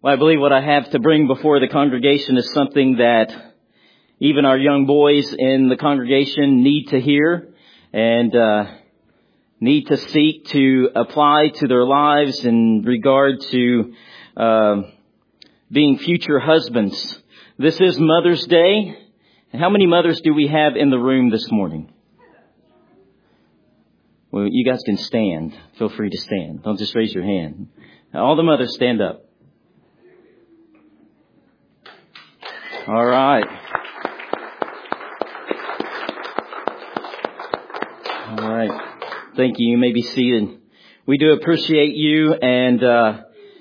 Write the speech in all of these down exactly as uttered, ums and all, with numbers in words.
Well, I believe what I have to bring before the congregation is something that even our young boys in the congregation need to hear and uh, need to seek to apply to their lives in regard to uh, being future husbands. This is Mother's Day. And how many mothers do we have in the room this morning? Well, you guys can stand. Feel free to stand. Don't just raise your hand. All the mothers stand up. All right. All right. Thank you. You may be seated. We do appreciate you. And uh,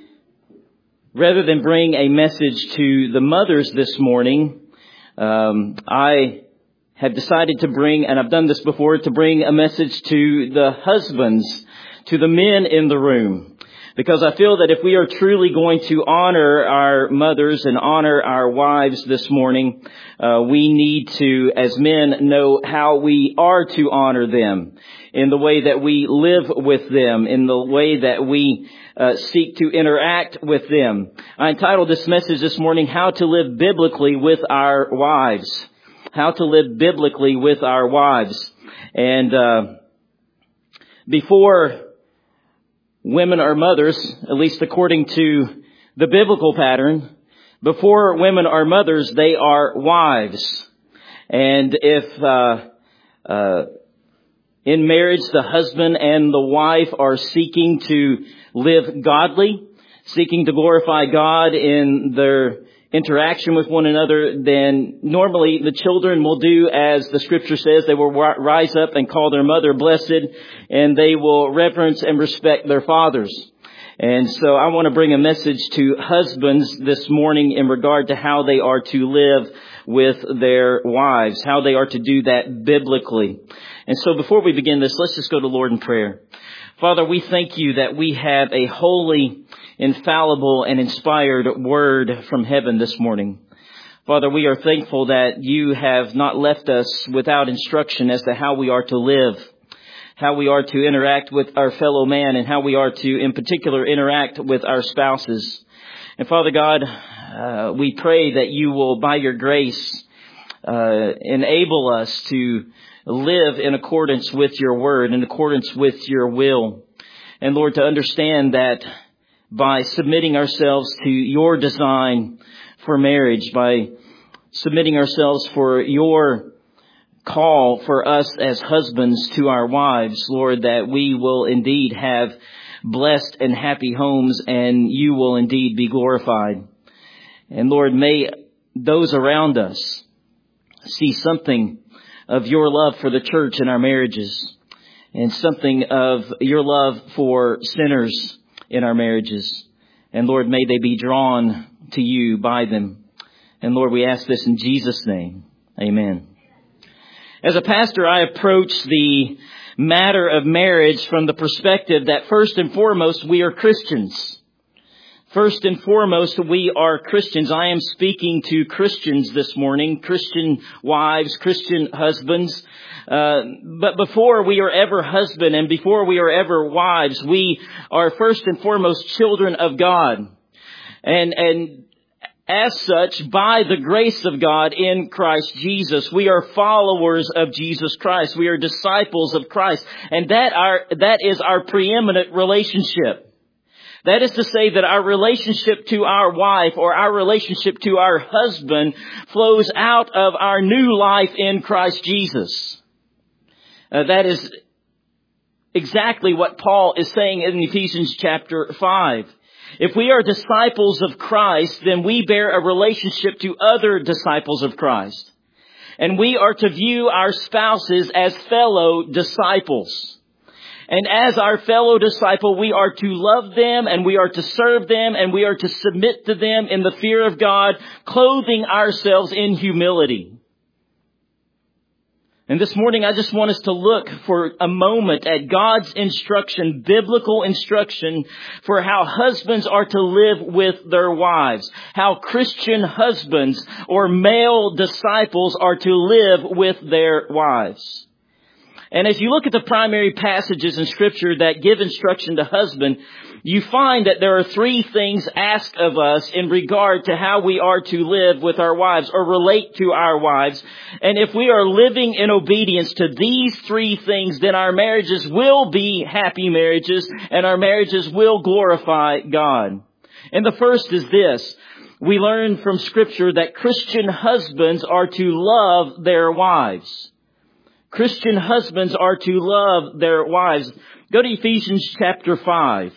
rather than bring a message to the mothers this morning, um, I have decided to bring, and I've done this before, to bring a message to the husbands, to the men in the room. Because I feel that if we are truly going to honor our mothers and honor our wives this morning, uh, we need to, as men, know how we are to honor them in the way that we live with them, in the way that we uh, seek to interact with them. I entitled this message this morning, How to Live Biblically with Our Wives. How to live biblically with our wives. And uh, before women are mothers, at least according to the biblical pattern, before women are mothers, they are wives. And if uh, uh, in marriage the husband and the wife are seeking to live godly, seeking to glorify God in their interaction with one another, then normally the children will do as the scripture says. They will rise up and call their mother blessed, and they will reverence and respect their fathers. And so I want to bring a message to husbands this morning in regard to how they are to live with their wives, how they are to do that biblically. And so before we begin this, let's just go to Lord in prayer. Father, we thank you that we have a holy, infallible, and inspired word from heaven this morning. Father, we are thankful that you have not left us without instruction as to how we are to live, how we are to interact with our fellow man, and how we are to, in particular, interact with our spouses. And Father God, uh, we pray that you will, by your grace, uh, enable us to live in accordance with your word, in accordance with your will. And Lord, to understand that by submitting ourselves to your design for marriage, by submitting ourselves for your call for us as husbands to our wives, Lord, that we will indeed have blessed and happy homes, and you will indeed be glorified. And Lord, may those around us see something of your love for the church in our marriages, and something of your love for sinners in our marriages. And Lord, may they be drawn to you by them. And Lord, we ask this in Jesus' name. Amen. As a pastor, I approach the matter of marriage from the perspective that first and foremost, we are Christians. First and foremost, we are Christians. I am speaking to Christians this morning, Christian wives, Christian husbands. Uh, but before we are ever husband and before we are ever wives, we are first and foremost children of God. And, and as such, by the grace of God in Christ Jesus, we are followers of Jesus Christ. We are disciples of Christ. And that our, that is our preeminent relationship. That is to say that our relationship to our wife or our relationship to our husband flows out of our new life in Christ Jesus. Uh, that is exactly what Paul is saying in Ephesians chapter five. If we are disciples of Christ, then we bear a relationship to other disciples of Christ. And we are to view our spouses as fellow disciples. And as our fellow disciple, we are to love them and we are to serve them and we are to submit to them in the fear of God, clothing ourselves in humility. And this morning, I just want us to look for a moment at God's instruction, biblical instruction for how husbands are to live with their wives, how Christian husbands or male disciples are to live with their wives. And as you look at the primary passages in Scripture that give instruction to husband, you find that there are three things asked of us in regard to how we are to live with our wives or relate to our wives. And if we are living in obedience to these three things, then our marriages will be happy marriages and our marriages will glorify God. And the first is this. We learn from Scripture that Christian husbands are to love their wives. Christian husbands are to love their wives. Go to Ephesians chapter five.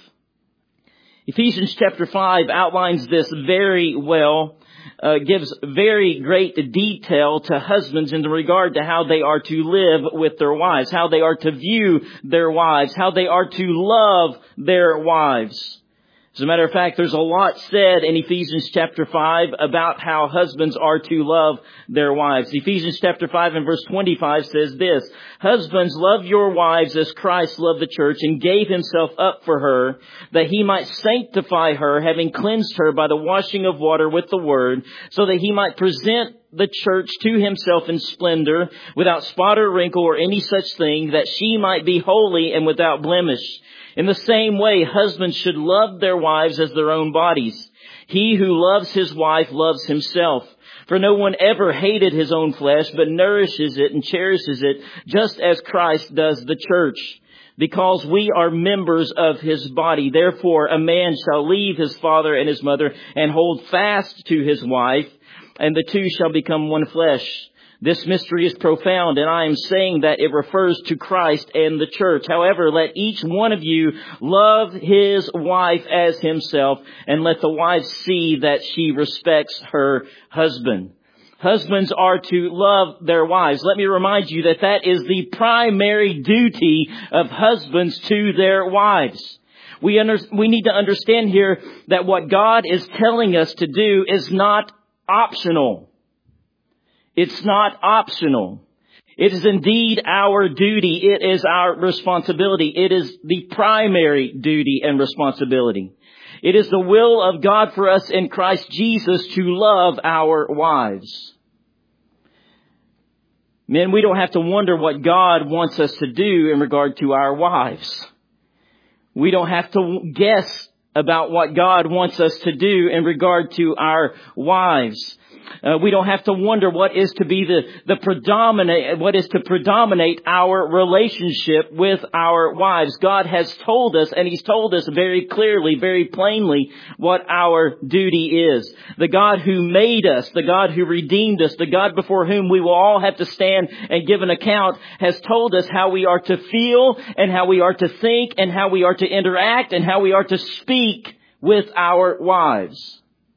Ephesians chapter five outlines this very well, uh, gives very great detail to husbands in regard to how they are to live with their wives, how they are to view their wives, how they are to love their wives. As a matter of fact, there's a lot said in Ephesians chapter five about how husbands are to love their wives. Ephesians chapter five and verse twenty-five says this, "Husbands, love your wives as Christ loved the church and gave himself up for her, that he might sanctify her, having cleansed her by the washing of water with the word, so that he might present the church to himself in splendor, without spot or wrinkle or any such thing, that she might be holy and without blemish. In the same way, husbands should love their wives as their own bodies. He who loves his wife loves himself. For no one ever hated his own flesh, but nourishes it and cherishes it, just as Christ does the church, because we are members of his body. Therefore, a man shall leave his father and his mother and hold fast to his wife, and the two shall become one flesh. This mystery is profound, and I am saying that it refers to Christ and the church. However, let each one of you love his wife as himself, and let the wife see that she respects her husband." Husbands are to love their wives. Let me remind you that that is the primary duty of husbands to their wives. We under, we need to understand here that what God is telling us to do is not optional. It's not optional. It is indeed our duty. It is our responsibility. It is the primary duty and responsibility. It is the will of God for us in Christ Jesus to love our wives. Men, we don't have to wonder what God wants us to do in regard to our wives. We don't have to guess about what God wants us to do in regard to our wives. Uh, we don't have to wonder what is to be the, the predominate, what is to predominate our relationship with our wives. God has told us, and He's told us very clearly, very plainly, what our duty is. The God who made us, the God who redeemed us, the God before whom we will all have to stand and give an account, has told us how we are to feel and how we are to think and how we are to interact and how we are to speak with our wives.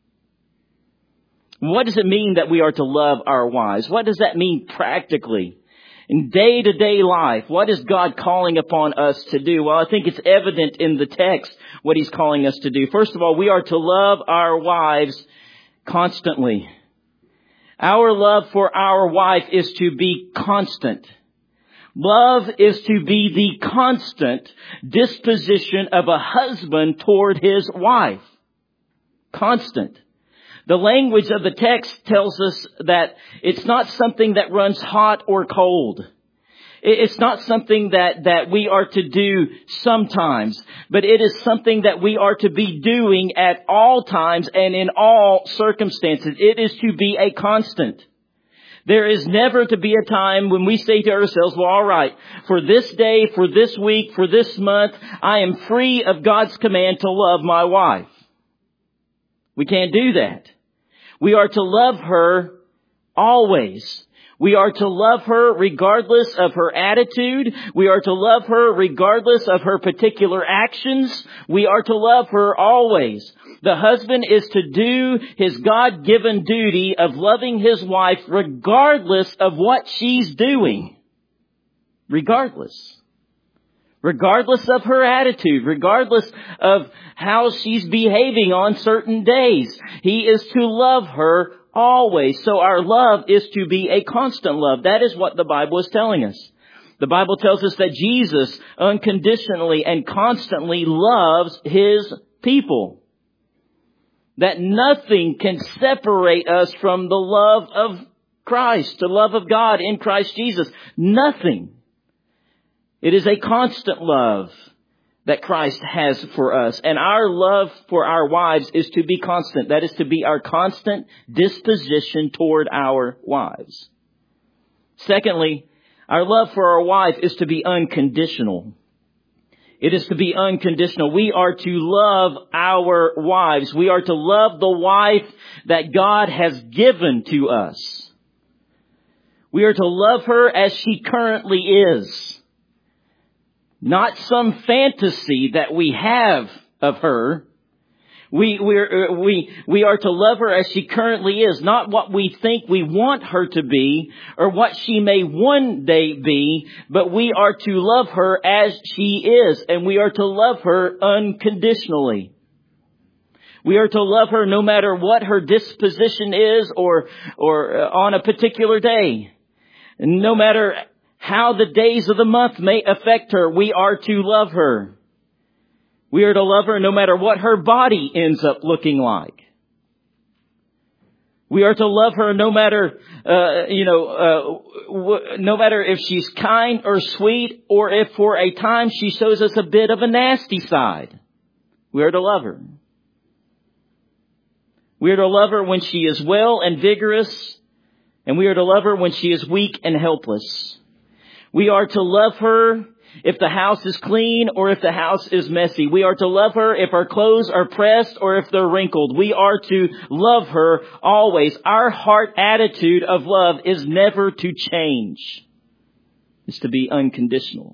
What does it mean that we are to love our wives? What does that mean practically? In day-to-day life, what is God calling upon us to do? Well, I think it's evident in the text what He's calling us to do. First of all, we are to love our wives constantly. Our love for our wife is to be constant. Love is to be the constant disposition of a husband toward his wife. Constant. The language of the text tells us that it's not something that runs hot or cold. It's not something that, that we are to do sometimes, but it is something that we are to be doing at all times and in all circumstances. It is to be a constant. There is never to be a time when we say to ourselves, well, all right, for this day, for this week, for this month, I am free of God's command to love my wife. We can't do that. We are to love her always. We are to love her regardless of her attitude. We are to love her regardless of her particular actions. We are to love her always. The husband is to do his God-given duty of loving his wife regardless of what she's doing. Regardless. Regardless of her attitude, regardless of how she's behaving on certain days. He is to love her always. So our love is to be a constant love. That is what the Bible is telling us. The Bible tells us that Jesus unconditionally and constantly loves His people. That nothing can separate us from the love of Christ, the love of God in Christ Jesus. Nothing. It is a constant love that Christ has for us. And our love for our wives is to be constant. That is to be our constant disposition toward our wives. Secondly, our love for our wife is to be unconditional. It is to be unconditional. We are to love our wives. We are to love the wife that God has given to us. We are to love her as she currently is. Not some fantasy that we have of her. We, we're, we, we are to love her as she currently is, not what we think we want her to be or what she may one day be, but we are to love her as she is, and we are to love her unconditionally. We are to love her no matter what her disposition is or, or on a particular day. No matter how the days of the month may affect her, we are to love her. We are to love her no matter what her body ends up looking like. We are to love her no matter, uh, you know, uh, w- no matter if she's kind or sweet, or if for a time she shows us a bit of a nasty side. We are to love her. We are to love her when she is well and vigorous, and we are to love her when she is weak and helpless. We are to love her if the house is clean or if the house is messy. We are to love her if our clothes are pressed or if they're wrinkled. We are to love her always. Our heart attitude of love is never to change. It's to be unconditional.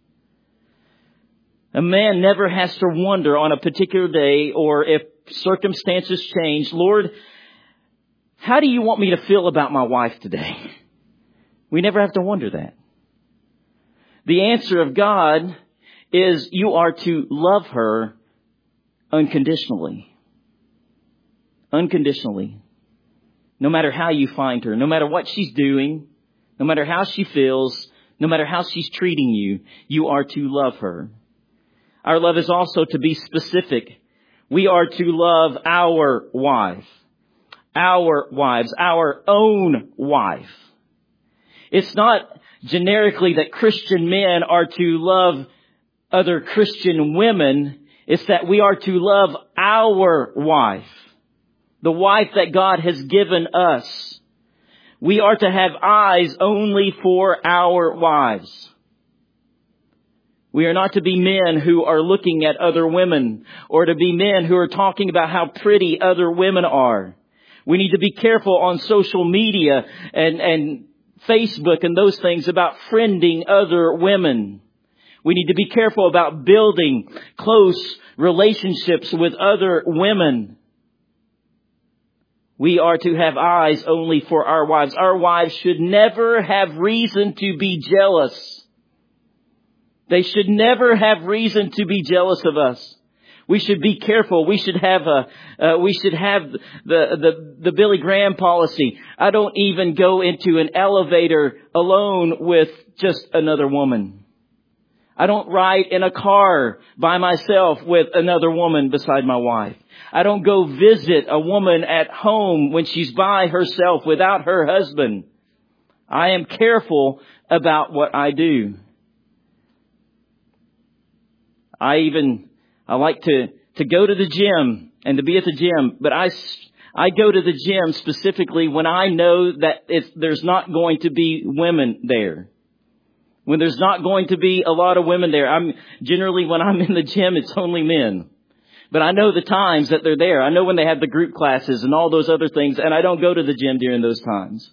A man never has to wonder on a particular day or if circumstances change, Lord, how do you want me to feel about my wife today? We never have to wonder that. The answer of God is you are to love her unconditionally. Unconditionally. No matter how you find her, no matter what she's doing, no matter how she feels, no matter how she's treating you, you are to love her. Our love is also to be specific. We are to love our wife, our wives, our own wife. It's not generically that Christian men are to love other Christian women. It's that we are to love our wife, the wife that God has given us. We are to have eyes only for our wives. We are not to be men who are looking at other women or to be men who are talking about how pretty other women are. We need to be careful on social media and, and Facebook and those things about friending other women. We need to be careful about building close relationships with other women. We are to have eyes only for our wives. Our wives should never have reason to be jealous. They should never have reason to be jealous of us. We should be careful. We should have a, uh, we should have the, the, the Billy Graham policy. I don't even go into an elevator alone with just another woman. I don't ride in a car by myself with another woman beside my wife. I don't go visit a woman at home when she's by herself without her husband. I am careful about what I do. I even, I like to, to go to the gym and to be at the gym, but I, I go to the gym specifically when I know that it's, there's not going to be women there. When there's not going to be a lot of women there. I'm generally, when I'm in the gym, it's only men. But I know the times that they're there. I know when they have the group classes and all those other things, and I don't go to the gym during those times.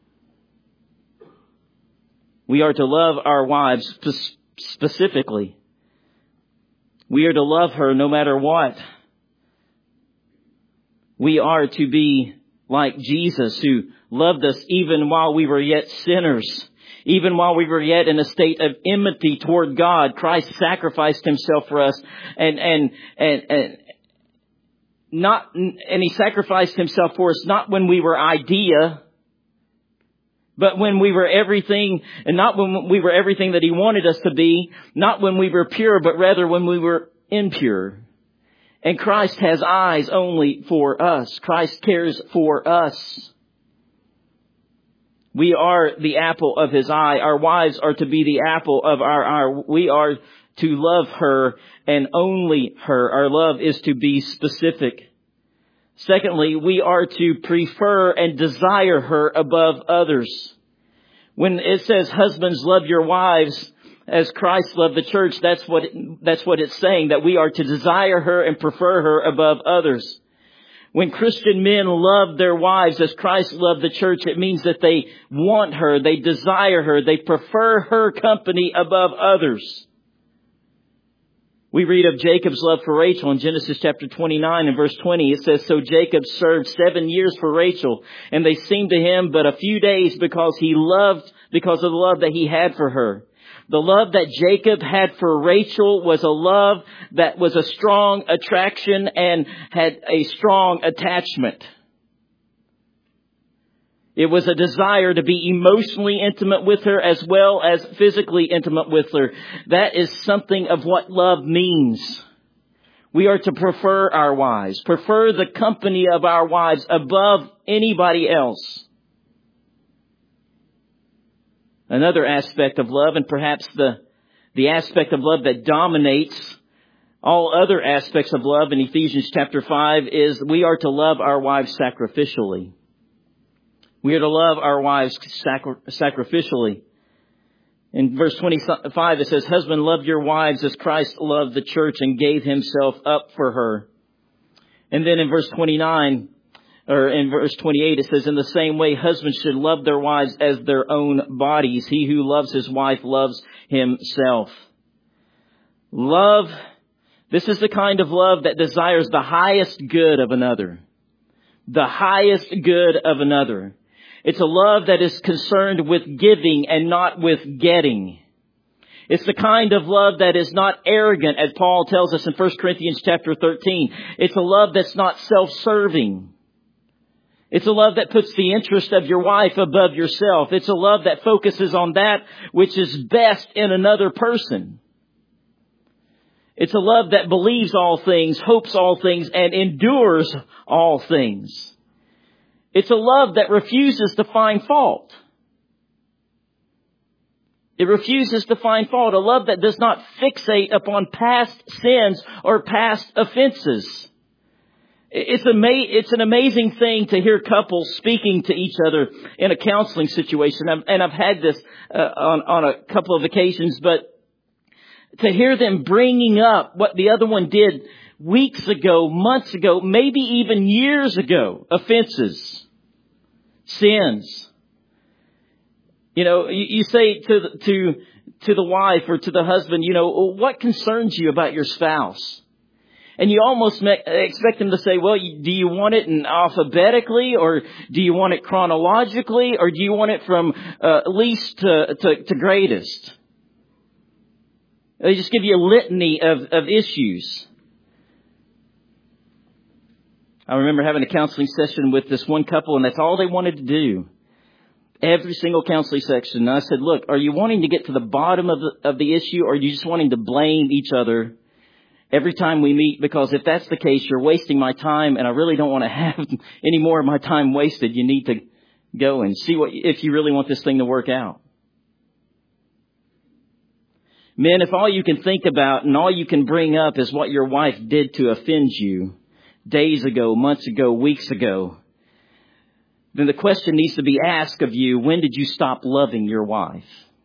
We are to love our wives spe- specifically. We are to love her no matter what. We are to be like Jesus, who loved us even while we were yet sinners. Even while we were yet in a state of enmity toward God, Christ sacrificed himself for us, and and and and not and he sacrificed himself for us not when we were idea, but when we were everything, and not when we were everything that he wanted us to be, not when we were pure, but rather when we were impure. And Christ has eyes only for us. Christ cares for us. We are the apple of his eye. Our wives are to be the apple of our eye. We are to love her and only her. Our love is to be specific. Secondly, we are to prefer and desire her above others. When it says, husbands, love your wives as Christ loved the church, that's what, that's what it's saying, that we are to desire her and prefer her above others. When Christian men love their wives as Christ loved the church, it means that they want her, they desire her, they prefer her company above others. We read of Jacob's love for Rachel in Genesis chapter twenty-nine and verse twenty. It says, so Jacob served seven years for Rachel, and they seemed to him but a few days because he loved, because of the love that he had for her. The love that Jacob had for Rachel was a love that was a strong attraction and had a strong attachment. It was a desire to be emotionally intimate with her as well as physically intimate with her. That is something of what love means. We are to prefer our wives, prefer the company of our wives above anybody else. Another aspect of love, and perhaps the, the aspect of love that dominates all other aspects of love in Ephesians chapter five, is we are to love our wives sacrificially. We are to love our wives sacri- sacrificially. In verse twenty-five, it says, husband, love your wives as Christ loved the church and gave himself up for her. And then in verse twenty-nine, or in verse twenty-eight, it says, in the same way, husbands should love their wives as their own bodies. He who loves his wife loves himself. Love, this is the kind of love that desires the highest good of another. The highest good of another. It's a love that is concerned with giving and not with getting. It's the kind of love that is not arrogant, as Paul tells us in First Corinthians chapter thirteen. It's a love that's not self-serving. It's a love that puts the interest of your wife above yourself. It's a love that focuses on that which is best in another person. It's a love that believes all things, hopes all things, and endures all things. It's a love that refuses to find fault. It refuses to find fault. A love that does not fixate upon past sins or past offenses. It's, ama- it's an amazing thing to hear couples speaking to each other in a counseling situation. And I've had this uh, on, on a couple of occasions, but to hear them bringing up what the other one did weeks ago, months ago, maybe even years ago, offenses, sins. You know, you, you say to the, to to the wife or to the husband, you know, what concerns you about your spouse? And you almost me- expect them to say, well, you, do you want it in alphabetically, or do you want it chronologically, or do you want it from uh, least to, to, to greatest? They just give you a litany of, of issues. I remember having a counseling session with this one couple, and that's all they wanted to do. Every single counseling section. And I said, look, are you wanting to get to the bottom of the, of the issue, or are you just wanting to blame each other every time we meet? Because if that's the case, you're wasting my time, and I really don't want to have any more of my time wasted. You need to go and see what if you really want this thing to work out. Men, if all you can think about and all you can bring up is what your wife did to offend you days ago, months ago, weeks ago, then the question needs to be asked of you, when did you stop loving your wife?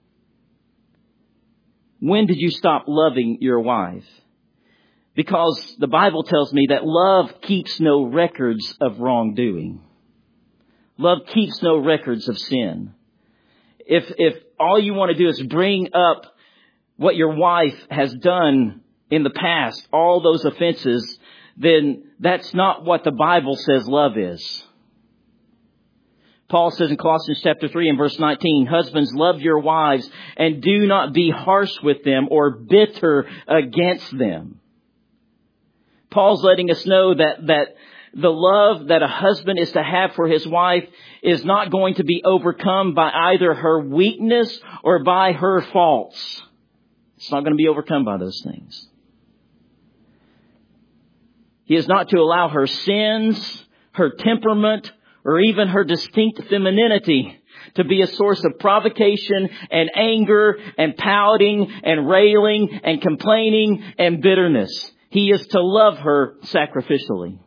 When did you stop loving your wife? Because the Bible tells me that love keeps no records of wrongdoing. Love keeps no records of sin. If, if all you want to do is bring up what your wife has done in the past, all those offenses, then that's not what the Bible says love is. Paul says in Colossians chapter three and verse nineteen, husbands, love your wives and do not be harsh with them or bitter against them. Paul's letting us know that, that the love that a husband is to have for his wife is not going to be overcome by either her weakness or by her faults. It's not going to be overcome by those things. He is not to allow her sins, her temperament, or even her distinct femininity to be a source of provocation and anger and pouting and railing and complaining and bitterness. He is to love her sacrificially.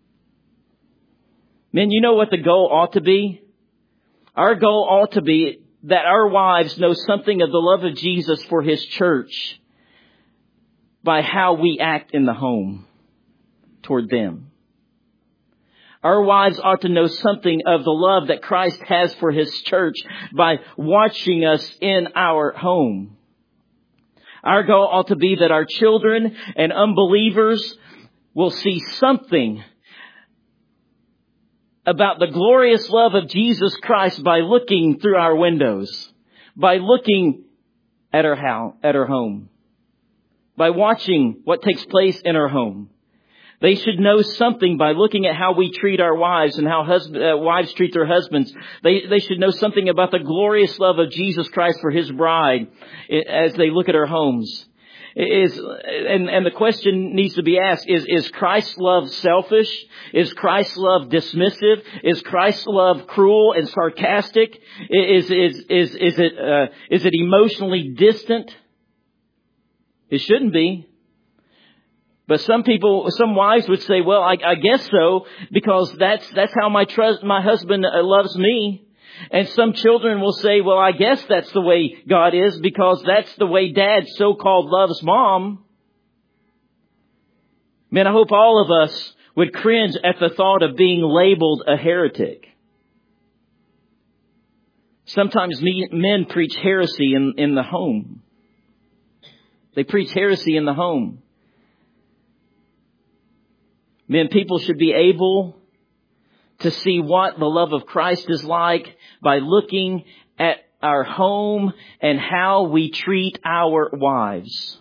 Men, you know what the goal ought to be? Our goal ought to be that our wives know something of the love of Jesus for His church by how we act in the home toward them. Our wives ought to know something of the love that Christ has for His church by watching us in our home. Our goal ought to be that our children and unbelievers will see something about the glorious love of Jesus Christ by looking through our windows, by looking at our house, at our home, by watching what takes place in our home. They should know something by looking at how we treat our wives and how husband, uh, wives treat their husbands. They, they should know something about the glorious love of Jesus Christ for His bride as they look at our homes. Is, and, and the question needs to be asked, is, is Christ's love selfish? Is Christ's love dismissive? Is Christ's love cruel and sarcastic? Is, is, is, is it, uh, is it emotionally distant? It shouldn't be. But some people, some wives would say, well, I, I guess so, because that's, that's how my trust, my husband loves me. And some children will say, well, I guess that's the way God is, because that's the way Dad so-called loves Mom. Man, I hope all of us would cringe at the thought of being labeled a heretic. Sometimes me, men preach heresy in, in the home. They preach heresy in the home. Men, people should be able to see what the love of Christ is like by looking at our home and how we treat our wives.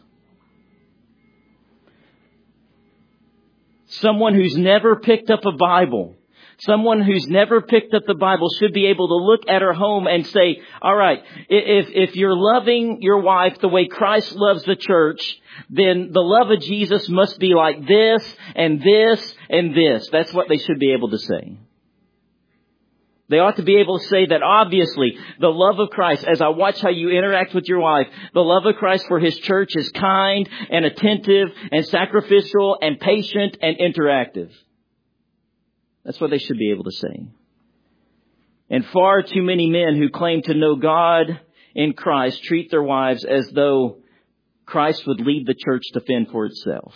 Someone who's never picked up a Bible, someone who's never picked up the Bible should be able to look at her home and say, all right, if, if you're loving your wife the way Christ loves the church, then the love of Jesus must be like this and this and this. That's what they should be able to say. They ought to be able to say that obviously the love of Christ, as I watch how you interact with your wife, the love of Christ for His church is kind and attentive and sacrificial and patient and interactive. That's what they should be able to say. And far too many men who claim to know God in Christ treat their wives as though Christ would leave the church to fend for itself.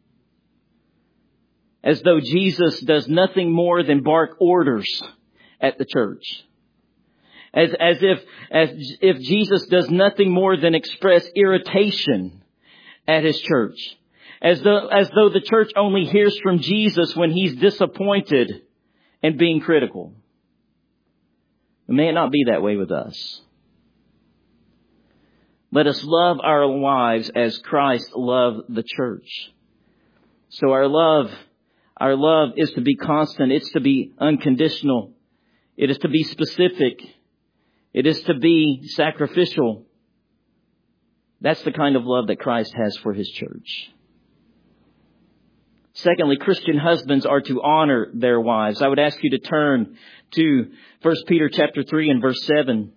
As though Jesus does nothing more than bark orders at the church. As, as if, as if Jesus does nothing more than express irritation at His church. As though, as though the church only hears from Jesus when He's disappointed and being critical. May it not be that way with us. Let us love our wives as Christ loved the church. So our love, our love is to be constant. It's to be unconditional. It is to be specific. It is to be sacrificial. That's the kind of love that Christ has for His church. Secondly, Christian husbands are to honor their wives. I would ask you to turn to First Peter chapter three and verse seven.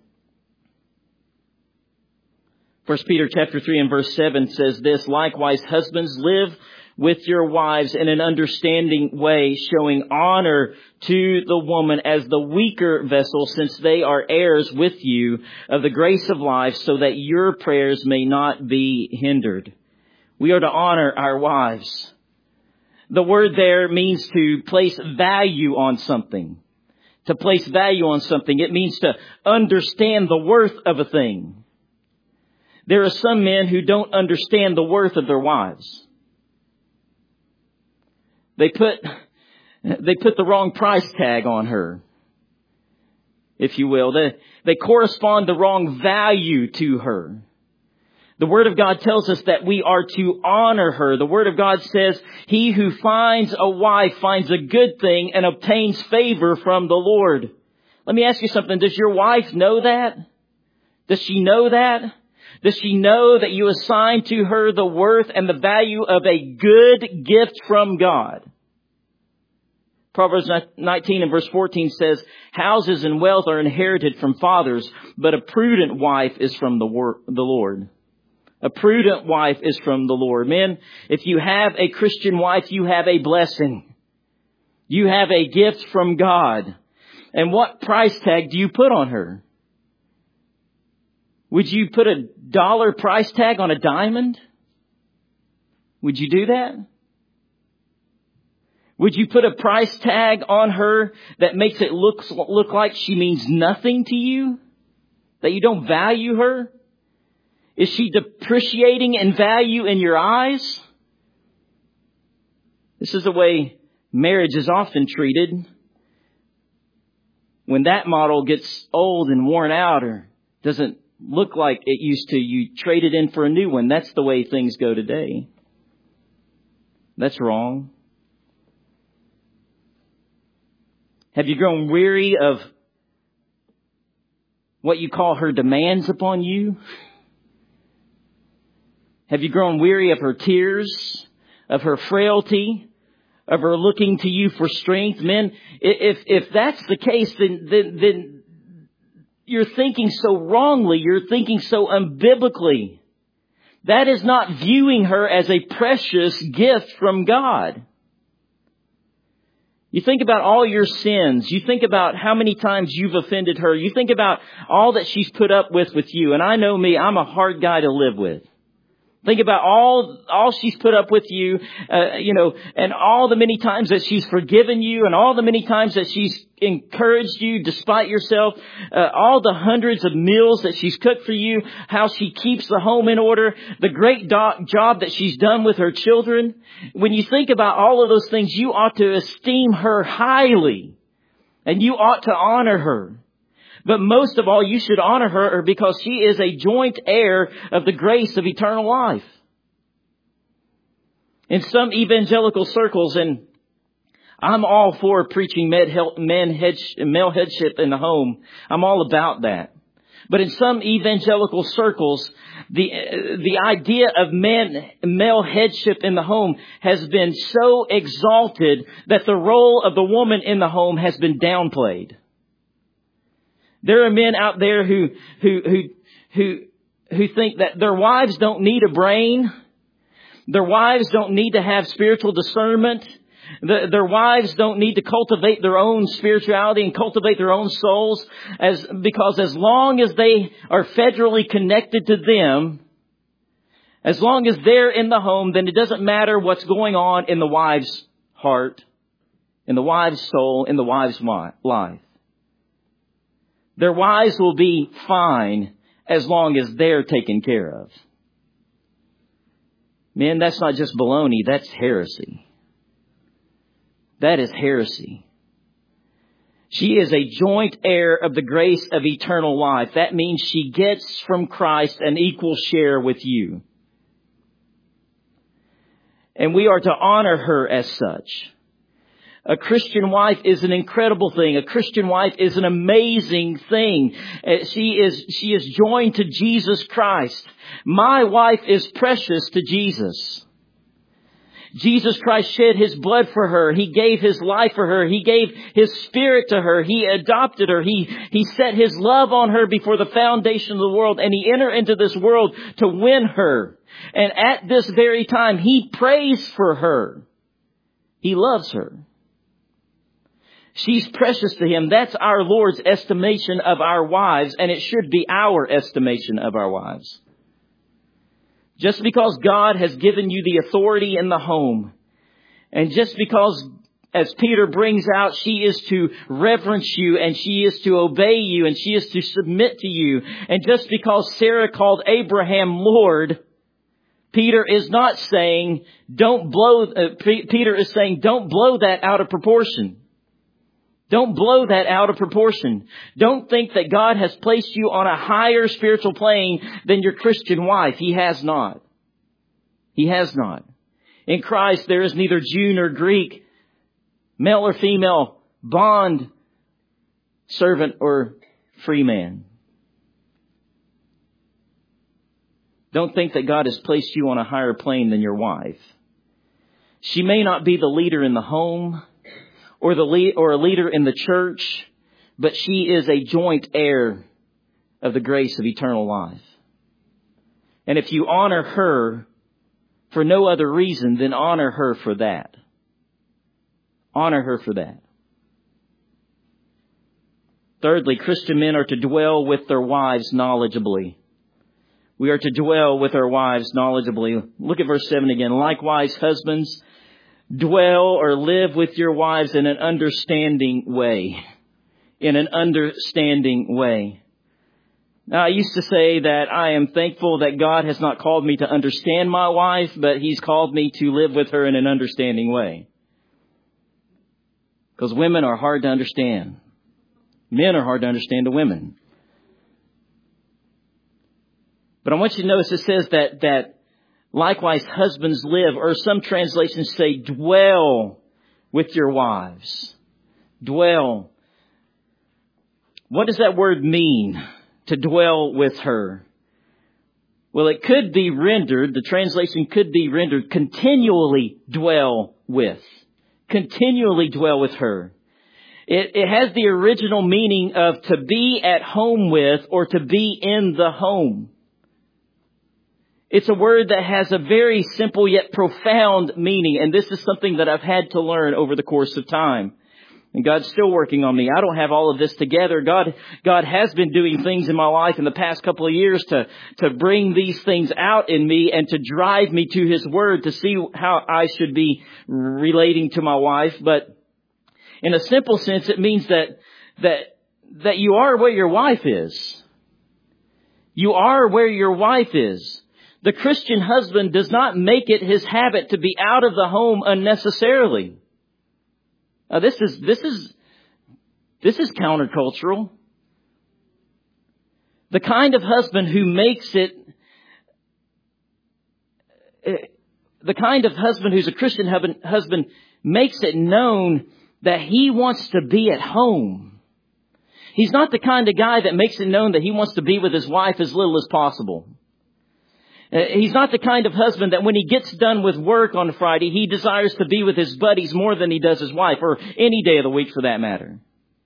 First Peter chapter three and verse seven says this, likewise, husbands, live with your wives in an understanding way, showing honor to the woman as the weaker vessel, since they are heirs with you of the grace of life, so that your prayers may not be hindered. We are to honor our wives. The word there means to place value on something. To place value on something. It means to understand the worth of a thing. There are some men who don't understand the worth of their wives. They put, they put the wrong price tag on her, if you will. They, they correspond the wrong value to her. The Word of God tells us that we are to honor her. The Word of God says, he who finds a wife finds a good thing and obtains favor from the Lord. Let me ask you something. Does your wife know that? Does she know that? Does she know that you assign to her the worth and the value of a good gift from God? Proverbs nineteen and verse fourteen says, houses and wealth are inherited from fathers, but a prudent wife is from the wor- the Lord. A prudent wife is from the Lord. Men, if you have a Christian wife, you have a blessing. You have a gift from God. And what price tag do you put on her? Would you put a dollar price tag on a diamond? Would you do that? Would you put a price tag on her that makes it look, look like she means nothing to you? That you don't value her? Is she depreciating in value in your eyes? This is the way marriage is often treated. When that model gets old and worn out or doesn't look like it used to, you trade it in for a new one. That's the way things go today. That's wrong. Have you grown weary of what you call her demands upon you? Have you grown weary of her tears, of her frailty, of her looking to you for strength? Men, if if that's the case, then then, then you're thinking so wrongly. You're thinking so unbiblically. That is not viewing her as a precious gift from God. You think about all your sins. You think about how many times you've offended her. You think about all that she's put up with with you. And I know me, I'm a hard guy to live with. Think about all all she's put up with you, uh, you know, and all the many times that she's forgiven you and all the many times that she's encouraged you despite yourself, uh, all the hundreds of meals that she's cooked for you, how she keeps the home in order, the great do- job that she's done with her children. When you think about all of those things, you ought to esteem her highly and you ought to honor her. But most of all, you should honor her because she is a joint heir of the grace of eternal life. In some evangelical circles, and I'm all for preaching male headship in the home. I'm all about that. But in some evangelical circles, the the idea of men, male headship in the home has been so exalted that the role of the woman in the home has been downplayed. There are men out there who, who, who, who, who think that their wives don't need a brain. Their wives don't need to have spiritual discernment. The, their wives don't need to cultivate their own spirituality and cultivate their own souls as, because as long as they are federally connected to them, as long as they're in the home, then it doesn't matter what's going on in the wife's heart, in the wife's soul, in the wife's life. Their wives will be fine as long as they're taken care of. Men, that's not just baloney, that's heresy. That is heresy. She is a joint heir of the grace of eternal life. That means she gets from Christ an equal share with you. And we are to honor her as such. A Christian wife is an incredible thing. A Christian wife is an amazing thing. She is, she is joined to Jesus Christ. My wife is precious to Jesus. Jesus Christ shed His blood for her. He gave His life for her. He gave His Spirit to her. He adopted her. He, He set His love on her before the foundation of the world. And He entered into this world to win her. And at this very time, He prays for her. He loves her. She's precious to Him. That's our Lord's estimation of our wives, and it should be our estimation of our wives. Just because God has given you the authority in the home, and just because, as Peter brings out, she is to reverence you, and she is to obey you, and she is to submit to you, and just because Sarah called Abraham Lord, Peter is not saying, don't blow, uh, Peter is saying, don't blow that out of proportion. Don't blow that out of proportion. Don't think that God has placed you on a higher spiritual plane than your Christian wife. He has not. He has not. In Christ, there is neither Jew nor Greek, male or female, bond, servant or free man. Don't think that God has placed you on a higher plane than your wife. She may not be the leader in the home, or the lead, or a leader in the church, but she is a joint heir of the grace of eternal life. And if you honor her for no other reason, then honor her for that. Honor her for that. Thirdly, Christian men are to dwell with their wives knowledgeably. We are to dwell with our wives knowledgeably. Look at verse seven again. Likewise, husbands, dwell or live with your wives in an understanding way. In an understanding way. Now, I used to say that I am thankful that God has not called me to understand my wife, but He's called me to live with her in an understanding way. Because women are hard to understand. Men are hard to understand to women. But I want you to notice it says that, that likewise husbands live, or some translations say dwell with your wives. Dwell. What does that word mean? To dwell with her. Well, it could be rendered, the translation could be rendered, continually dwell with. Continually dwell with her. It, it has the original meaning of to be at home with or to be in the home. It's a word that has a very simple yet profound meaning. And this is something that I've had to learn over the course of time. And God's still working on me. I don't have all of this together. God, God has been doing things in my life in the past couple of years to, to bring these things out in me and to drive me to His Word to see how I should be relating to my wife. But in a simple sense, it means that, that, that you are where your wife is. You are where your wife is. The Christian husband does not make it his habit to be out of the home unnecessarily. Now, this is, this is, this is countercultural. The kind of husband who makes it, the kind of husband who's a Christian husband makes it known that he wants to be at home. He's not the kind of guy that makes it known that he wants to be with his wife as little as possible. He's not the kind of husband that when he gets done with work on Friday, he desires to be with his buddies more than he does his wife, or any day of the week for that matter.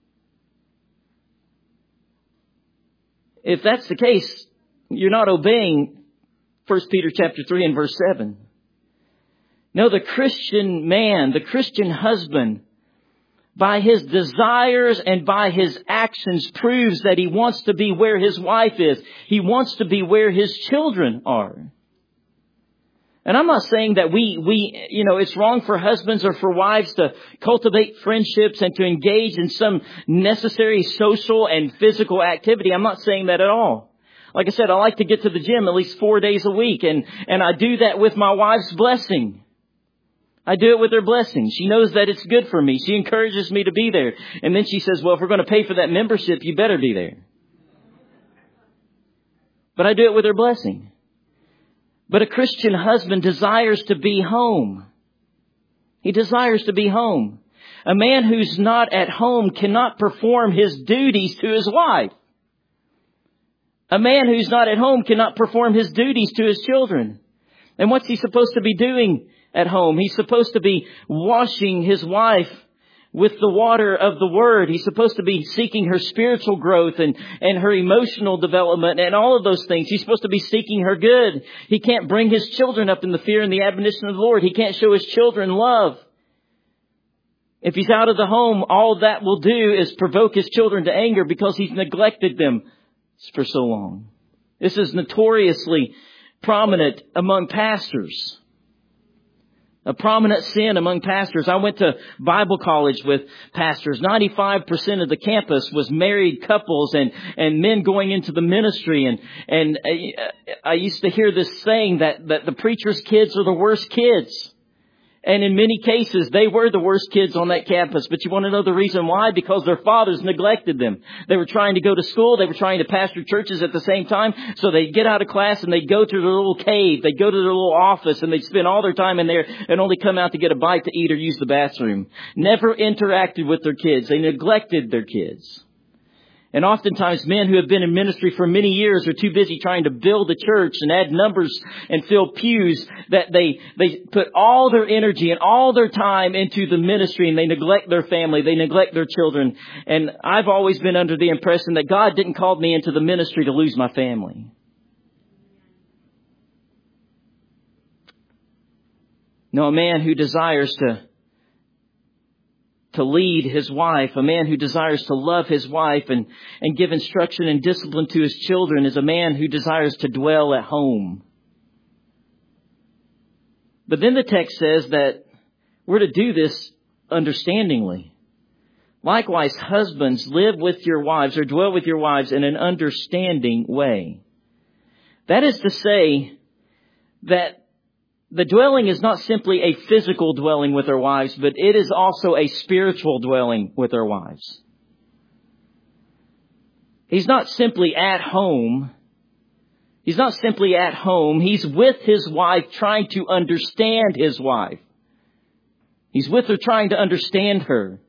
If that's the case, you're not obeying First Peter chapter three and verse seven. No, the Christian man, the Christian husband, by his desires and by his actions proves that he wants to be where his wife is. He wants to be where his children are. And I'm not saying that we, we, you know, it's wrong for husbands or for wives to cultivate friendships and to engage in some necessary social and physical activity. I'm not saying that at all. Like I said, I like to get to the gym at least four days a week, and, and I do that with my wife's blessing. I do it with her blessing. She knows that it's good for me. She encourages me to be there. And then she says, well, if we're going to pay for that membership, you better be there. But I do it with her blessing. But a Christian husband desires to be home. He desires to be home. A man who's not at home cannot perform his duties to his wife. A man who's not at home cannot perform his duties to his children. And what's he supposed to be doing at home? He's supposed to be washing his wife with the water of the Word. He's supposed to be seeking her spiritual growth and, and her emotional development and all of those things. He's supposed to be seeking her good. He can't bring his children up in the fear and the admonition of the Lord. He can't show his children love. If he's out of the home, all that will do is provoke his children to anger because he's neglected them for so long. This is notoriously prominent among pastors. A prominent sin among pastors. I went to Bible college with pastors. ninety-five percent of the campus was married couples and, and men going into the ministry. And, and I used to hear this saying that, that the preacher's kids are the worst kids. And in many cases, they were the worst kids on that campus. But you want to know the reason why? Because their fathers neglected them. They were trying to go to school. They were trying to pastor churches at the same time. So they'd get out of class and they'd go to their little cave. They'd go to their little office and they'd spend all their time in there and only come out to get a bite to eat or use the bathroom. Never interacted with their kids. They neglected their kids. And oftentimes men who have been in ministry for many years are too busy trying to build a church and add numbers and fill pews that they, they put all their energy and all their time into the ministry, and they neglect their family. They neglect their children. And I've always been under the impression that God didn't call me into the ministry to lose my family. No, a man who desires to to lead his wife, a man who desires to love his wife and, and give instruction and discipline to his children is a man who desires to dwell at home. But then the text says that we're to do this understandingly. Likewise, husbands, live with your wives or dwell with your wives in an understanding way. That is to say that the dwelling is not simply a physical dwelling with our wives, but it is also a spiritual dwelling with our wives. He's not simply at home. He's not simply at home. He's with his wife trying to understand his wife. He's with her trying to understand her.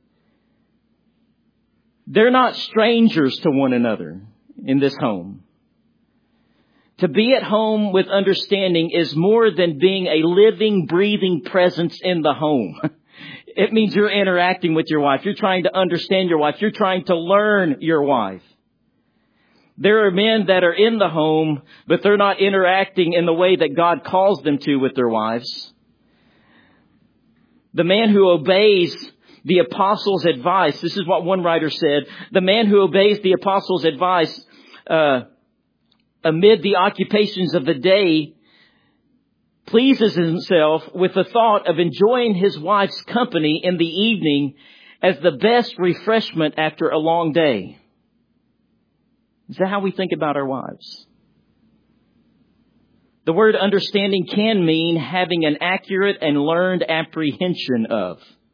They're not strangers to one another in this home. To be at home with understanding is more than being a living, breathing presence in the home. It means you're interacting with your wife. You're trying to understand your wife. You're trying to learn your wife. There are men that are in the home, but they're not interacting in the way that God calls them to with their wives. The man who obeys the apostles' advice, this is what one writer said, the man who obeys the apostles' advice, uh, amid the occupations of the day, pleases himself with the thought of enjoying his wife's company in the evening as the best refreshment after a long day. Is that how we think about our wives? The word understanding can mean having an accurate and learned apprehension of.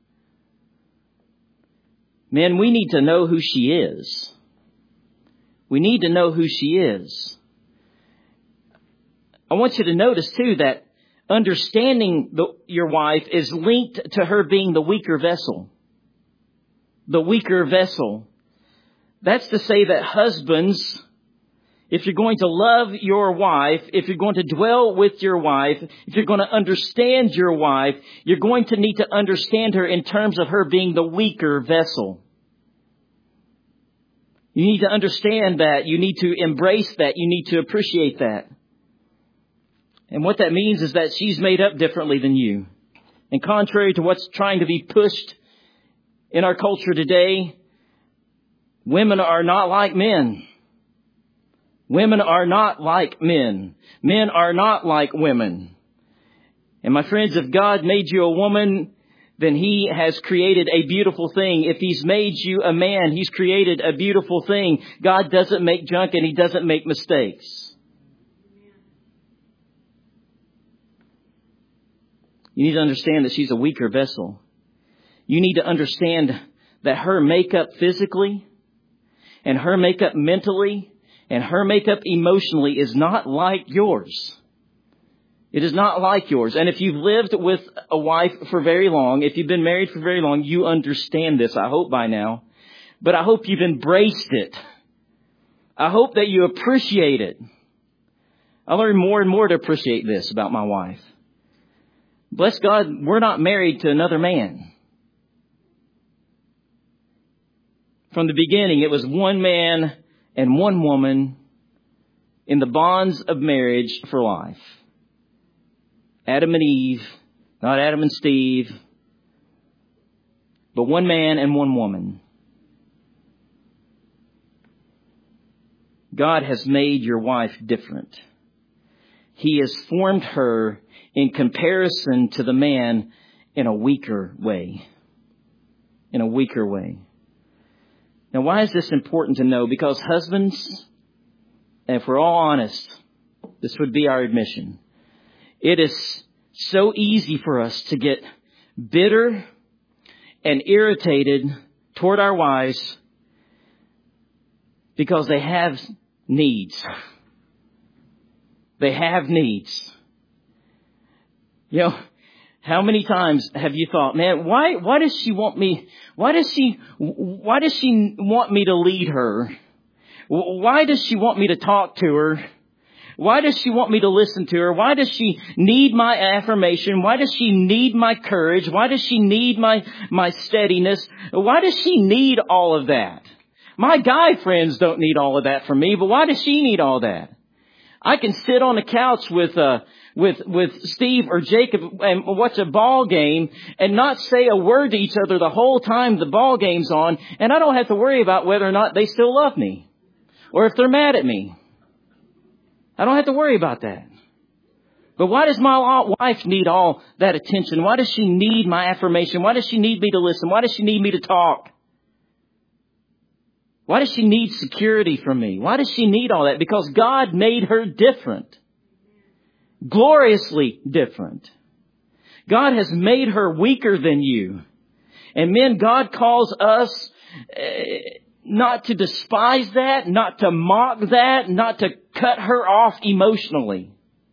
Men, we need to know who she is. We need to know who she is. I want you to notice, too, that understanding the, your wife is linked to her being the weaker vessel. The weaker vessel. That's to say that husbands, if you're going to love your wife, if you're going to dwell with your wife, if you're going to understand your wife, you're going to need to understand her in terms of her being the weaker vessel. You need to understand that. You need to embrace that. You need to appreciate that. And what that means is that she's made up differently than you. And contrary to what's trying to be pushed in our culture today, women are not like men. Women are not like men. Men are not like women. And my friends, if God made you a woman, then He has created a beautiful thing. If He's made you a man, He's created a beautiful thing. God doesn't make junk and He doesn't make mistakes. You need to understand that she's a weaker vessel. You need to understand that her makeup physically and her makeup mentally and her makeup emotionally is not like yours. It is not like yours. And if you've lived with a wife for very long, if you've been married for very long, you understand this, I hope by now. But I hope you've embraced it. I hope that you appreciate it. I learn more and more to appreciate this about my wife. Bless God, we're not married to another man. From the beginning, it was one man and one woman in the bonds of marriage for life. Adam and Eve, not Adam and Steve, but one man and one woman. God has made your wife different. He has formed her in comparison to the man in a weaker way. In a weaker way. Now, why is this important to know? Because husbands, and if we're all honest, this would be our admission. It is so easy for us to get bitter and irritated toward our wives because they have needs. They have needs. You know, how many times have you thought, man, why, why does she want me, why does she, why does she want me to lead her? Why does she want me to talk to her? Why does she want me to listen to her? Why does she need my affirmation? Why does she need my courage? Why does she need my, my steadiness? Why does she need all of that? My guy friends don't need all of that from me, but why does she need all that? I can sit on the couch with, uh, with, with Steve or Jacob and watch a ball game and not say a word to each other the whole time the ball game's on, and I don't have to worry about whether or not they still love me or if they're mad at me. I don't have to worry about that. But why does my wife need all that attention? Why does she need my affirmation? Why does she need me to listen? Why does she need me to talk? Why does she need security from me? Why does she need all that? Because God made her different. Gloriously different. God has made her weaker than you. And men, God calls us uh, not to despise that, not to mock that, not to cut her off emotionally.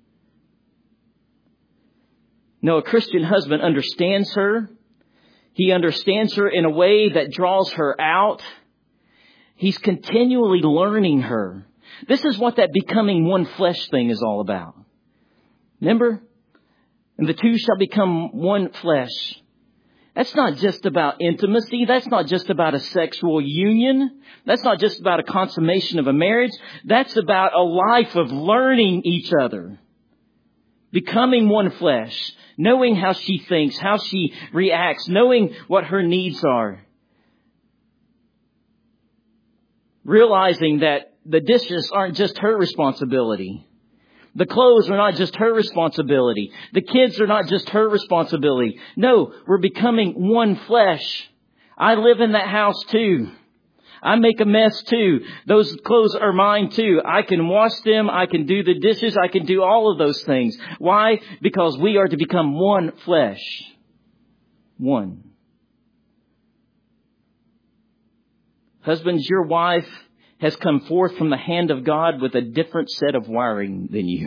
No, a Christian husband understands her. He understands her in a way that draws her out. He's continually learning her. This is what that becoming one flesh thing is all about. Remember? And the two shall become one flesh. That's not just about intimacy. That's not just about a sexual union. That's not just about a consummation of a marriage. That's about a life of learning each other. Becoming one flesh. Knowing how she thinks, how she reacts, knowing what her needs are. Realizing that the dishes aren't just her responsibility. The clothes are not just her responsibility. The kids are not just her responsibility. No, we're becoming one flesh. I live in that house too. I make a mess too. Those clothes are mine too. I can wash them. I can do the dishes. I can do all of those things. Why? Because we are to become one flesh. One. Husbands, your wife has come forth from the hand of God with a different set of wiring than you.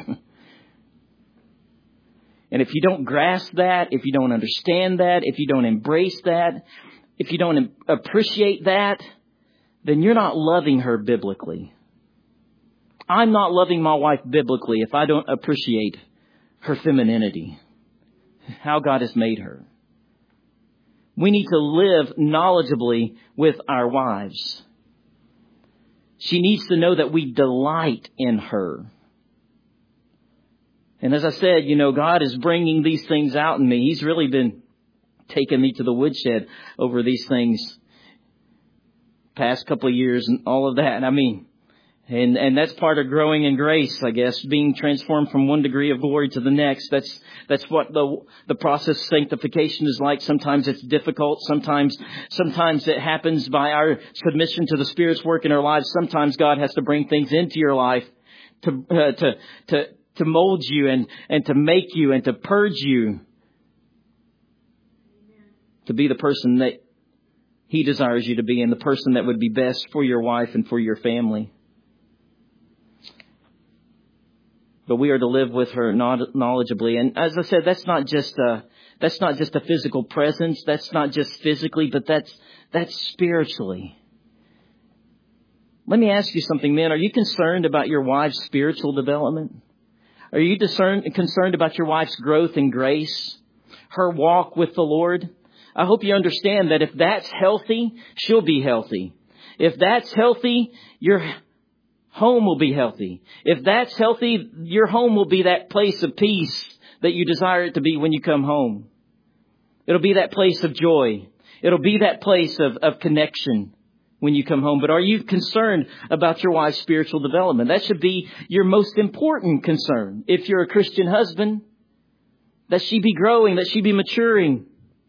And if you don't grasp that, if you don't understand that, if you don't embrace that, if you don't appreciate that, then you're not loving her biblically. I'm not loving my wife biblically if I don't appreciate her femininity, how God has made her. We need to live knowledgeably with our wives. She needs to know that we delight in her. And as I said, you know, God is bringing these things out in me. He's really been taking me to the woodshed over these things past couple of years and all of that. And I mean, and, and that's part of growing in grace, I guess, being transformed from one degree of glory to the next. That's, that's what the, the process of sanctification is like. Sometimes it's difficult. Sometimes, sometimes it happens by our submission to the Spirit's work in our lives. Sometimes God has to bring things into your life to, uh, to, to, to mold you and, and to make you and to purge you to be the person that He desires you to be and the person that would be best for your wife and for your family. But we are to live with her knowledgeably. And as I said, that's not just a, that's not just a physical presence. That's not just physically, but that's, that's spiritually. Let me ask you something, men. Are you concerned about your wife's spiritual development? Are you discern, concerned about your wife's growth in grace? Her walk with the Lord? I hope you understand that if that's healthy, she'll be healthy. If that's healthy, your home will be healthy. If that's healthy, your home will be that place of peace that you desire it to be when you come home. It'll be that place of joy. It'll be that place of, of connection when you come home. But are you concerned about your wife's spiritual development? That should be your most important concern. If you're a Christian husband, that she be growing, that she be maturing.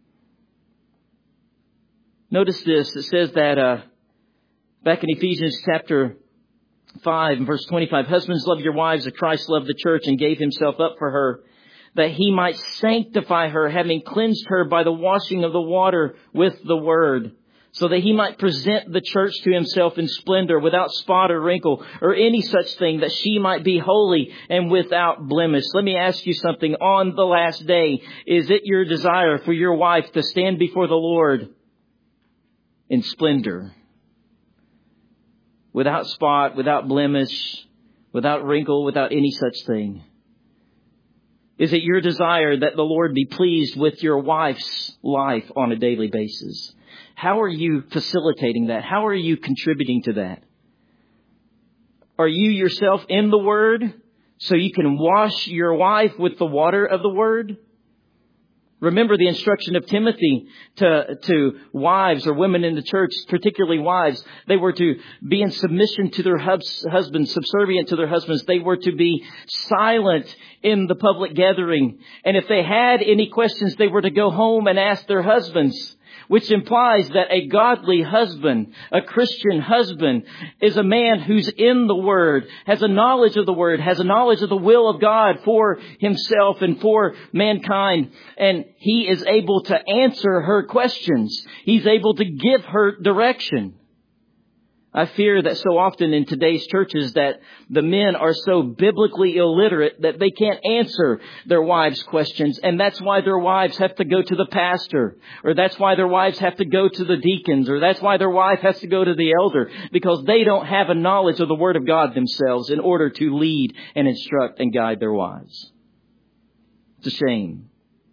Notice this. It says that uh, back in Ephesians chapter five and verse twenty-five, husbands, love your wives as Christ loved the church and gave Himself up for her, that He might sanctify her, having cleansed her by the washing of the water with the word, so that He might present the church to Himself in splendor, without spot or wrinkle or any such thing, that she might be holy and without blemish. Let me ask you something. On the last day, is it your desire for your wife to stand before the Lord in splendor, without spot, without blemish, without wrinkle, without any such thing? Is it your desire that the Lord be pleased with your wife's life on a daily basis? How are you facilitating that? How are you contributing to that? Are you yourself in the Word so you can wash your wife with the water of the Word? Remember the instruction of Timothy to, to wives or women in the church, particularly wives. They were to be in submission to their hus- husbands, subservient to their husbands. They were to be silent in the public gathering. And if they had any questions, they were to go home and ask their husbands. Which implies that a godly husband, a Christian husband, is a man who's in the Word, has a knowledge of the Word, has a knowledge of the will of God for himself and for mankind. And he is able to answer her questions. He's able to give her direction. I fear that so often in today's churches that the men are so biblically illiterate that they can't answer their wives' questions. And that's why their wives have to go to the pastor. Or that's why their wives have to go to the deacons. Or that's why their wife has to go to the elder. Because they don't have a knowledge of the Word of God themselves in order to lead and instruct and guide their wives. It's a shame.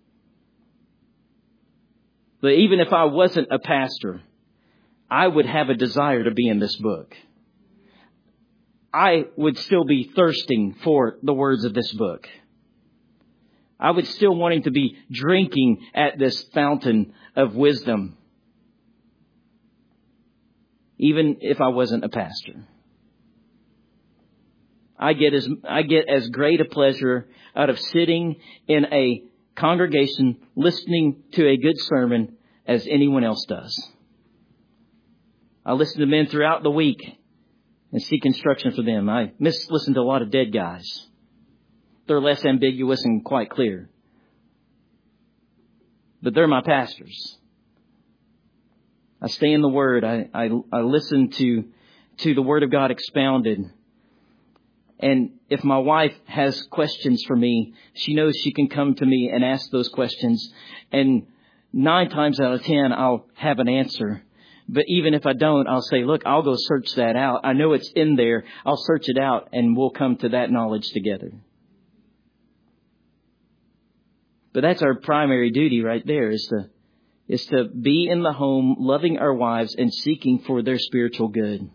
But even if I wasn't a pastor, I would have a desire to be in this book. I would still be thirsting for the words of this book. I would still wanting to be drinking at this fountain of wisdom, even if I wasn't a pastor. I get as I get as great a pleasure out of sitting in a congregation listening to a good sermon as anyone else does. I listen to men throughout the week and seek instruction for them. I miss listen to a lot of dead guys. They're less ambiguous and quite clear. But they're my pastors. I stay in the Word. I, I, I listen to, to the Word of God expounded. And if my wife has questions for me, she knows she can come to me and ask those questions. And nine times out of ten, I'll have an answer. But even if I don't, I'll say, look, I'll go search that out. I know it's in there. I'll search it out and we'll come to that knowledge together. But that's our primary duty right there, is to, is to be in the home, loving our wives and seeking for their spiritual good.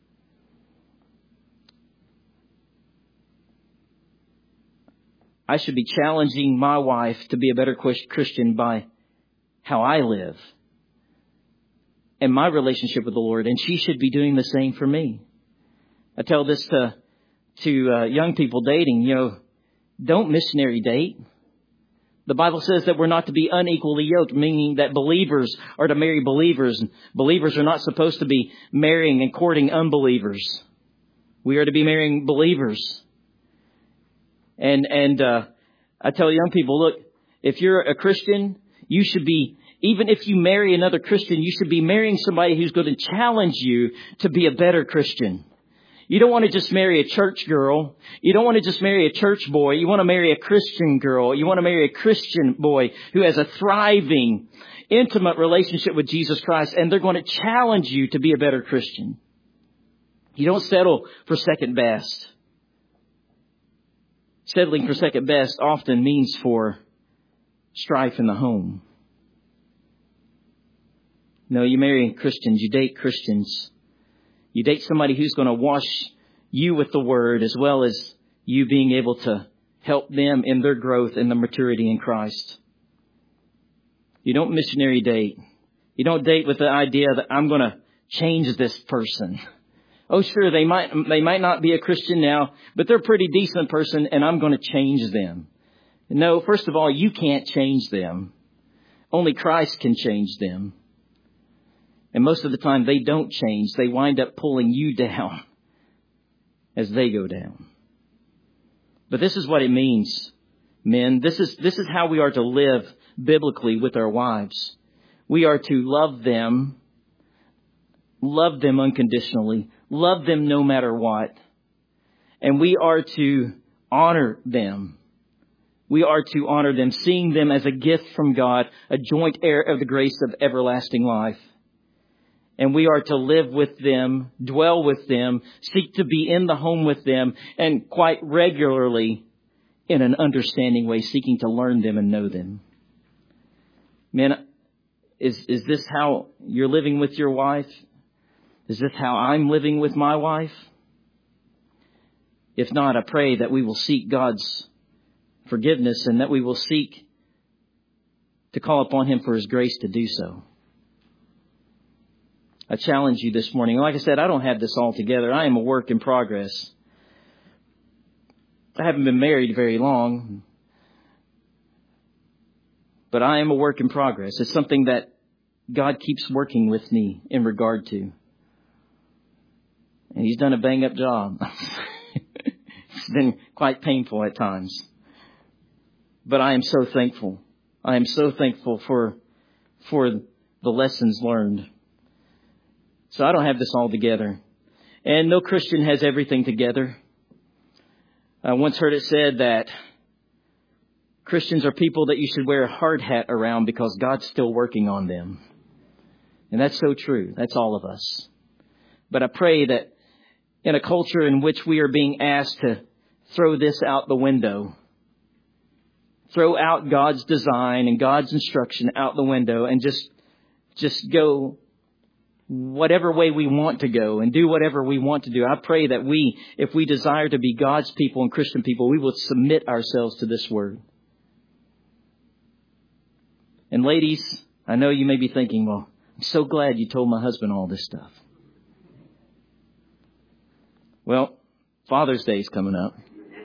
I should be challenging my wife to be a better Christian by how I live and my relationship with the Lord, and she should be doing the same for me. I tell this to to uh, young people dating, you know, don't missionary date. The Bible says that we're not to be unequally yoked, meaning that believers are to marry believers. Believers are not supposed to be marrying and courting unbelievers. We are to be marrying believers. And and uh, I tell young people, look, if you're a Christian, you should be, even if you marry another Christian, you should be marrying somebody who's going to challenge you to be a better Christian. You don't want to just marry a church girl. You don't want to just marry a church boy. You want to marry a Christian girl. You want to marry a Christian boy who has a thriving, intimate relationship with Jesus Christ, and they're going to challenge you to be a better Christian. You don't settle for second best. Settling for second best often means for strife in the home. No, you marry Christians. You date Christians. You date somebody who's going to wash you with the Word, as well as you being able to help them in their growth and the maturity in Christ. You don't missionary date. You don't date with the idea that I'm going to change this person. Oh, sure, they might they might not be a Christian now, but they're a pretty decent person, and I'm going to change them. No, first of all, you can't change them. Only Christ can change them. And most of the time they don't change. They wind up pulling you down as they go down. But this is what it means, men. This is, this is how we are to live biblically with our wives. We are to love them, love them unconditionally, love them no matter what. And we are to honor them. We are to honor them, seeing them as a gift from God, a joint heir of the grace of everlasting life. And we are to live with them, dwell with them, seek to be in the home with them, and quite regularly, in an understanding way, seeking to learn them and know them. Man, is, is this how you're living with your wife? Is this how I'm living with my wife? If not, I pray that we will seek God's forgiveness and that we will seek to call upon Him for His grace to do so. I challenge you this morning. Like I said, I don't have this all together. I am a work in progress. I haven't been married very long, but I am a work in progress. It's something that God keeps working with me in regard to. And He's done a bang-up job. It's been quite painful at times. But I am so thankful. I am so thankful for, for the lessons learned. So I don't have this all together. And no Christian has everything together. I once heard it said that Christians are people that you should wear a hard hat around because God's still working on them. And that's so true. That's all of us. But I pray that in a culture in which we are being asked to throw this out the window, throw out God's design and God's instruction out the window and just, just go whatever way we want to go and do whatever we want to do. I pray that we, if we desire to be God's people and Christian people, we will submit ourselves to this word. And ladies, I know you may be thinking, well, I'm so glad you told my husband all this stuff. Well, Father's Day is coming up.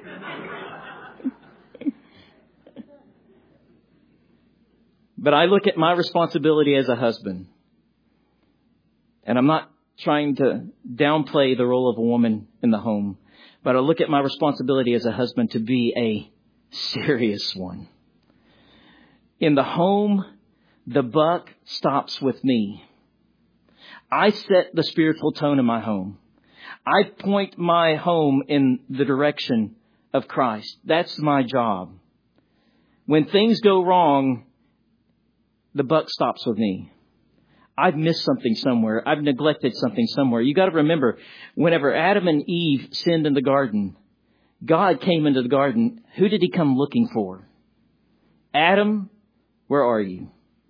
But I look at my responsibility as a husband. And I'm not trying to downplay the role of a woman in the home. But I look at my responsibility as a husband to be a serious one. In the home, the buck stops with me. I set the spiritual tone in my home. I point my home in the direction of Christ. That's my job. When things go wrong, the buck stops with me. I've missed something somewhere. I've neglected something somewhere. You got to remember, whenever Adam and Eve sinned in the garden, God came into the garden. Who did He come looking for? Adam, where are you?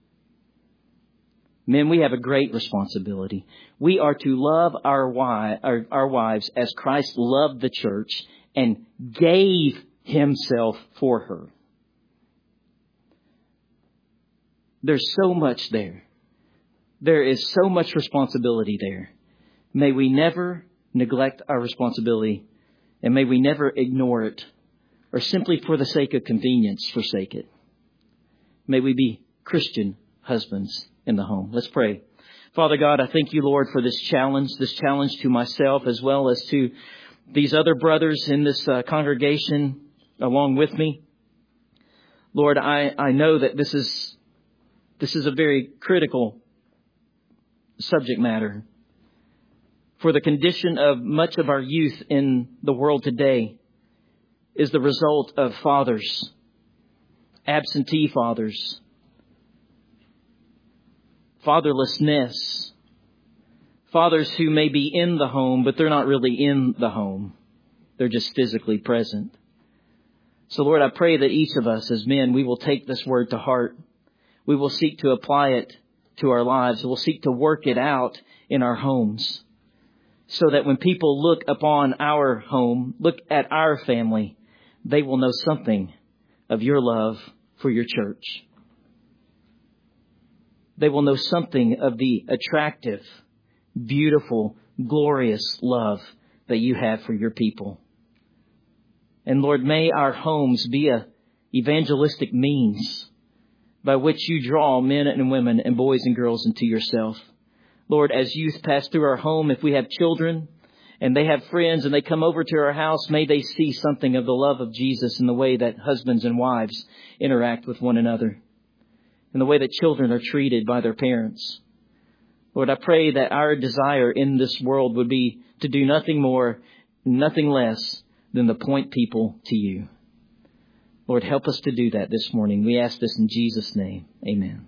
Men, we have a great responsibility. We are to love our, wives, our, our wives as Christ loved the church and gave Himself for her. There's so much there. There is so much responsibility there. May we never neglect our responsibility, and may we never ignore it or simply for the sake of convenience forsake it. May we be Christian husbands in the home. Let's pray. Father God, I thank you, Lord, for this challenge, this challenge to myself as well as to these other brothers in this uh, congregation along with me. Lord, I, I know that this is this is a very critical subject matter. For the condition of much of our youth in the world today is the result of fathers, absentee fathers, fatherlessness, fathers who may be in the home, but they're not really in the home. They're just physically present. So Lord, I pray that each of us as men, we will take this word to heart. We will seek to apply it to our lives. We'll seek to work it out in our homes so that when people look upon our home, look at our family, they will know something of your love for your church. They will know something of the attractive, beautiful, glorious love that you have for your people. And Lord, may our homes be a evangelistic means by which you draw men and women and boys and girls into yourself. Lord, as youth pass through our home, if we have children and they have friends and they come over to our house, may they see something of the love of Jesus in the way that husbands and wives interact with one another, in the way that children are treated by their parents. Lord, I pray that our desire in this world would be to do nothing more, nothing less than to point people to you. Lord, help us to do that this morning. We ask this in Jesus' name. Amen.